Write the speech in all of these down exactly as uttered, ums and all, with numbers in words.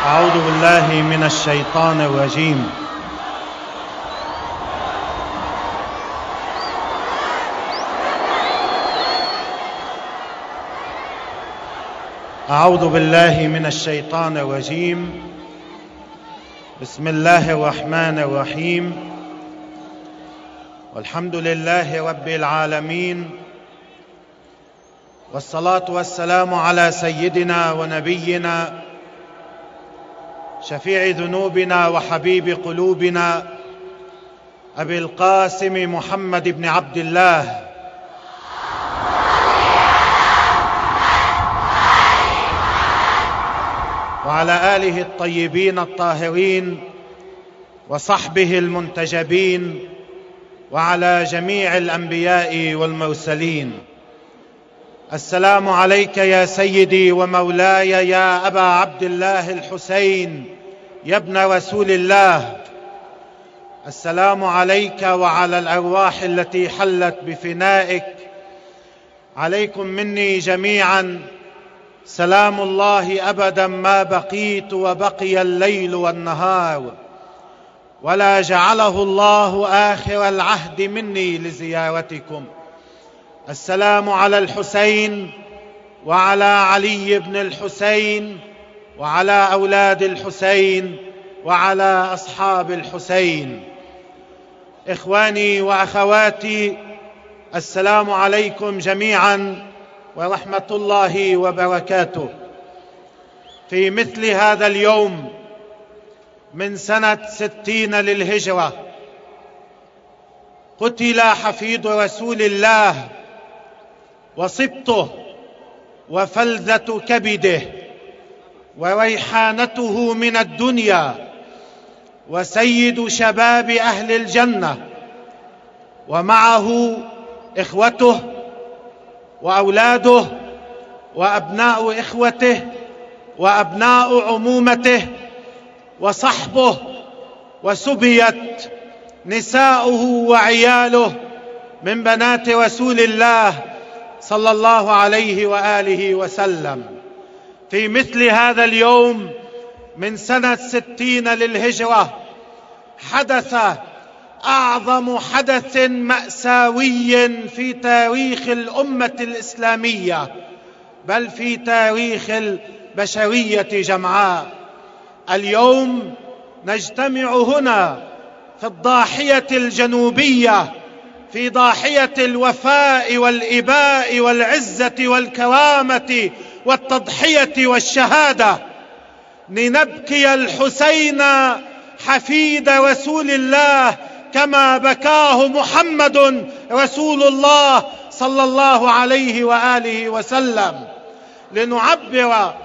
أعوذ بالله من الشيطان الرجيم. أعوذ بالله من الشيطان الرجيم. بسم الله الرحمن الرحيم. والحمد لله رب العالمين، والصلاة والسلام على سيدنا ونبينا شفيع ذنوبنا وحبيب قلوبنا أبي القاسم محمد بن عبد الله وعلى آله الطيبين الطاهرين وصحبه المنتجبين وعلى جميع الأنبياء والمرسلين. السلام عليك يا سيدي ومولاي يا أبا عبد الله الحسين يا ابن رسول الله. السلام عليك وعلى الأرواح التي حلت بفنائك. عليكم مني جميعا سلام الله أبدا ما بقيت وبقي الليل والنهار، ولا جعله الله آخر العهد مني لزيارتكم. السلام على الحسين وعلى علي بن الحسين وعلى أولاد الحسين وعلى أصحاب الحسين. إخواني وأخواتي، السلام عليكم جميعا ورحمة الله وبركاته. في مثل هذا اليوم من سنة ستين للهجرة قتل حفيد رسول الله وصبته وفلذة كبده وريحانته من الدنيا وسيد شباب أهل الجنة، ومعه إخوته وأولاده وأبناء إخوته وأبناء عمومته وصحبه، وسبيت نساؤه وعياله من بنات رسول الله صلى الله عليه وآله وسلم. في مثل هذا اليوم من سنة ستين للهجرة حدث أعظم حدث مأساوي في تاريخ الأمة الإسلامية، بل في تاريخ البشرية جمعاء. اليوم نجتمع هنا في الضاحية الجنوبية، في ضاحية الوفاء والإباء والعزة والكرامة والتضحية والشهادة، لنبكي الحسين حفيد رسول الله كما بكاه محمد رسول الله صلى الله عليه وآله وسلم، لنعبر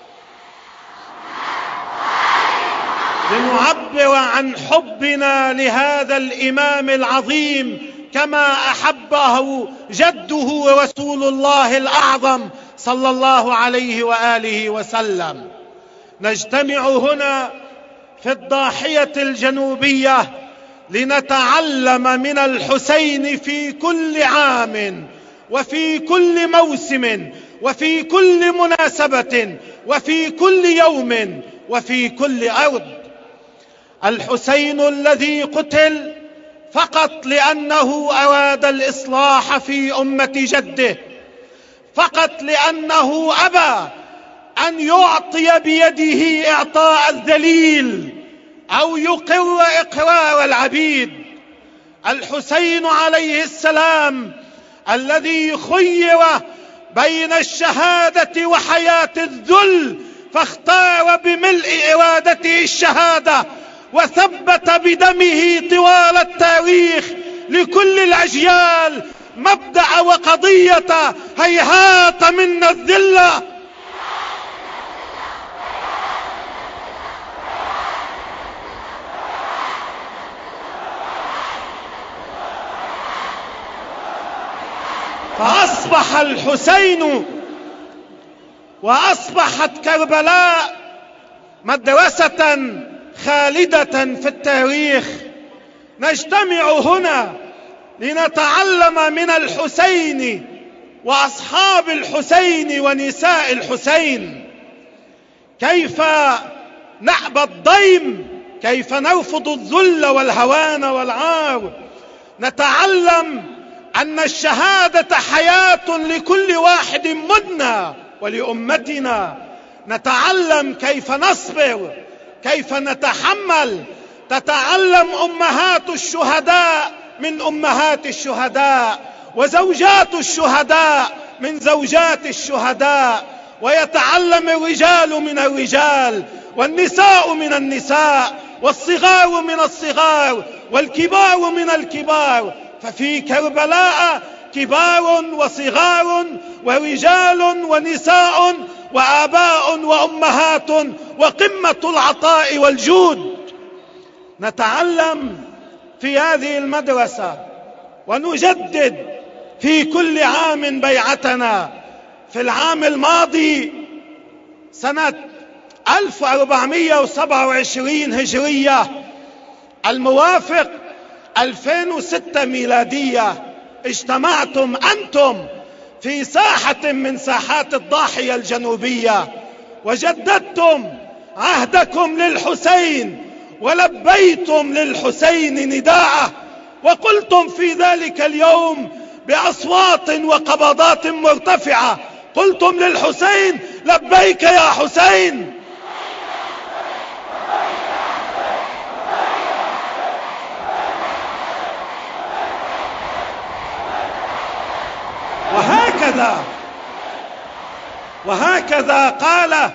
لنعبر عن حبنا لهذا الإمام العظيم كما أحبه جده رسول الله الأعظم صلى الله عليه وآله وسلم. نجتمع هنا في الضاحية الجنوبية لنتعلم من الحسين في كل عام وفي كل موسم وفي كل مناسبة وفي كل يوم وفي كل أرض. الحسين الذي قتل فقط لأنه أراد الإصلاح في أمة جده، فقط لأنه أبى أن يعطي بيده إعطاء الذليل أو يقر إقرار العبيد. الحسين عليه السلام الذي خير بين الشهادة وحياة الذل، فاختار بملء إرادته الشهادة، وثبت بدمه طوال التاريخ لكل الأجيال مبدأ وقضية هيهات منا الذلة. فأصبح الحسين وأصبحت كربلاء مدرسة خالدة في التاريخ. نجتمع هنا لنتعلم من الحسين وأصحاب الحسين ونساء الحسين كيف نأبى الضيم، كيف نرفض الذل والهوان والعار. نتعلم أن الشهادة حياة لكل واحد منا ولأمتنا. نتعلم كيف نصبر، كيف نتحمل. تتعلم أمهات الشهداء من أمهات الشهداء، وزوجات الشهداء من زوجات الشهداء، ويتعلم الرجال من الرجال، والنساء من النساء، والصغار من الصغار، والكبار من الكبار. ففي كربلاء كبار وصغار ورجال ونساء وآباء وأمهات، وقمة العطاء والجود. نتعلم في هذه المدرسة ونجدد في كل عام بيعتنا. في العام الماضي سنة ألف وأربعمائة وسبعة وعشرين هجرية الموافق ألفين وستة ميلادية، اجتمعتم أنتم في ساحة من ساحات الضاحية الجنوبية، وجددتم عهدكم للحسين، ولبيتم للحسين نداءه، وقلتم في ذلك اليوم بأصوات وقبضات مرتفعة، قلتم للحسين: لبيك يا حسين. وهكذا وهكذا قال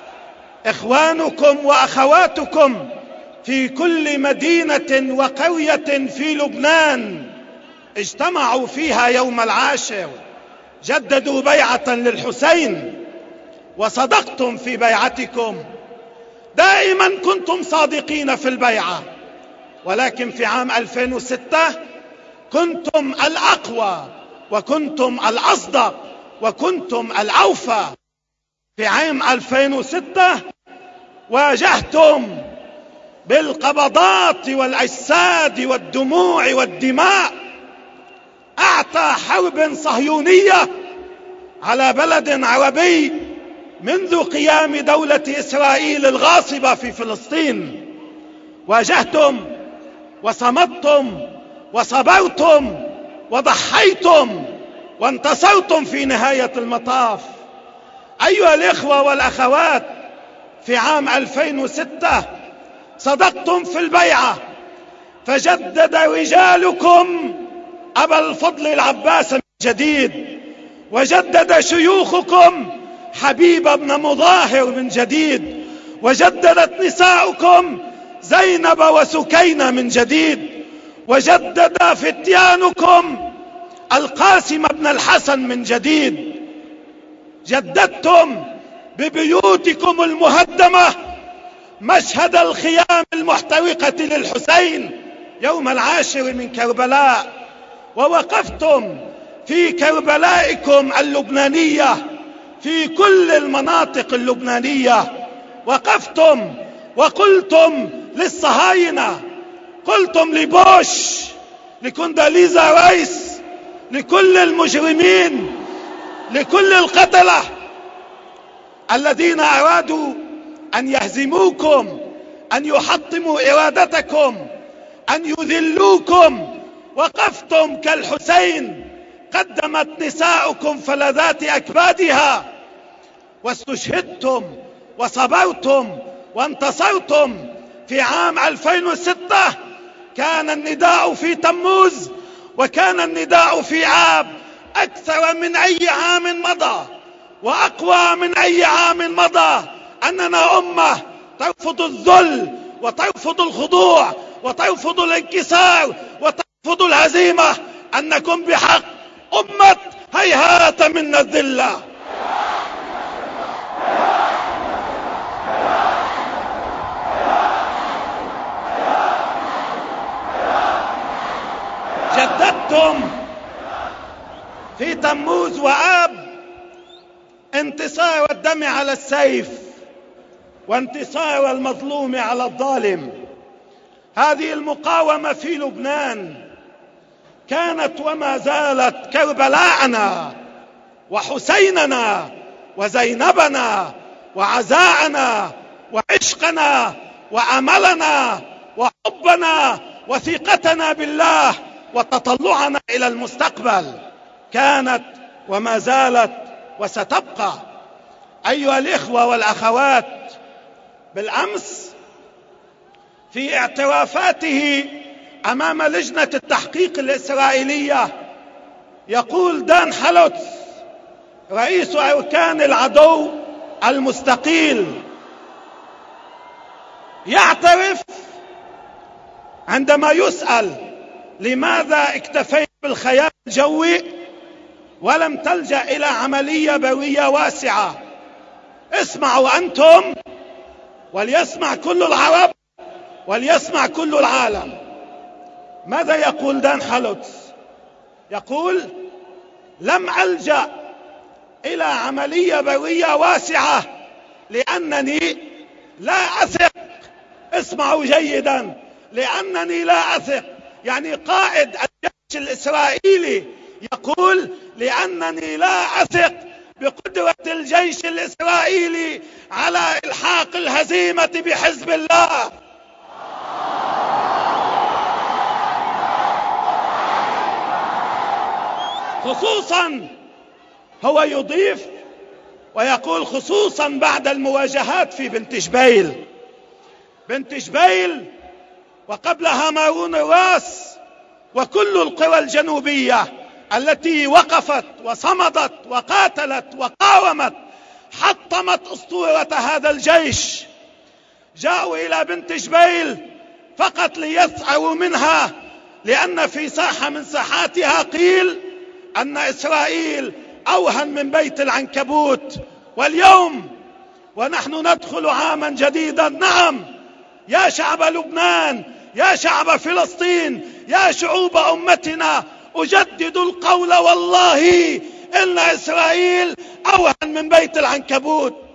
إخوانكم وأخواتكم في كل مدينة وقرية في لبنان اجتمعوا فيها يوم العاشر، جددوا بيعة للحسين، وصدقتم في بيعتكم. دائما كنتم صادقين في البيعة، ولكن في عام ألفين وستة كنتم الأقوى، وكنتم الأصدق، وكنتم الأوفى. في عام ألفين وستة واجهتم بالقبضات والأجساد والدموع والدماء أعتى حرب صهيونية على بلد عربي منذ قيام دولة إسرائيل الغاصبة في فلسطين. واجهتم وصمدتم وصبرتم وضحيتم وانتصرتم في نهاية المطاف. أيها الإخوة والأخوات، في عام ألفين وستة صدقتم في البيعة، فجدد رجالكم أبا الفضل العباس من جديد، وجدد شيوخكم حبيب بن مظاهر من جديد، وجددت نساؤكم زينب وسكينة من جديد، وجدد فتيانكم القاسم بن الحسن من جديد. جددتم ببيوتكم المهدمة مشهد الخيام المحترقة للحسين يوم العاشر من كربلاء، ووقفتم في كربلائكم اللبنانية في كل المناطق اللبنانية. وقفتم وقلتم للصهاينة، قلتم لبوش، لكونداليزا رايس، لكل المجرمين، لكل القتلة الذين أرادوا أن يهزموكم، أن يحطموا إرادتكم، أن يذلوكم. وقفتم كالحسين، قدمت نساؤكم فلذات أكبادها، واستشهدتم وصبرتم وانتصرتم. في عام ألفين وستة كان النداء في تموز، وكان النداء في آب أكثر من أي عام مضى، وأقوى من أي عام مضى، أننا أمة ترفض الذل وترفض الخضوع وترفض الانكسار وترفض الهزيمة، أنكم بحق أمة هيهات منا الذلة. جددتم في تموز وآب انتصار الدم على السيف، وانتصار المظلوم على الظالم. هذه المقاومة في لبنان كانت وما زالت كربلاءنا وحسيننا وزينبنا وعزاءنا وعشقنا وأملنا وحبنا وثقتنا بالله وتطلعنا إلى المستقبل كانت وما زالت وستبقى. أيها الإخوة والأخوات، بالأمس في اعترافاته أمام لجنة التحقيق الإسرائيلية يقول دان حلوتس رئيس أركان العدو المستقيل، يعترف عندما يسأل لماذا اكتفيت بالخيال الجوي ولم تلجأ إلى عملية برية واسعة. اسمعوا أنتم وليسمع كل العرب وليسمع كل العالم. ماذا يقول دان حلوتس؟ يقول لم ألجأ إلى عملية برية واسعة لأنني لا أثق. اسمعوا جيدا، لأنني لا أثق، يعني قائد الجيش الإسرائيلي يقول لأنني لا أثق بقدرة الجيش الإسرائيلي على إلحاق الهزيمة بحزب الله. خصوصا هو يضيف ويقول خصوصا بعد المواجهات في بنت جبيل بنت جبيل وقبلها مارون الراس وكل القوى الجنوبية التي وقفت وصمدت وقاتلت وقاومت حطمت أسطورة هذا الجيش. جاءوا إلى بنت جبيل فقط ليسعوا منها، لأن في ساحة من ساحاتها قيل أن إسرائيل أوهن من بيت العنكبوت. واليوم ونحن ندخل عاما جديدا، نعم يا شعب لبنان، يا شعب فلسطين، يا شعوب أمتنا، أجدد القول والله إن إسرائيل أوهن من بيت العنكبوت.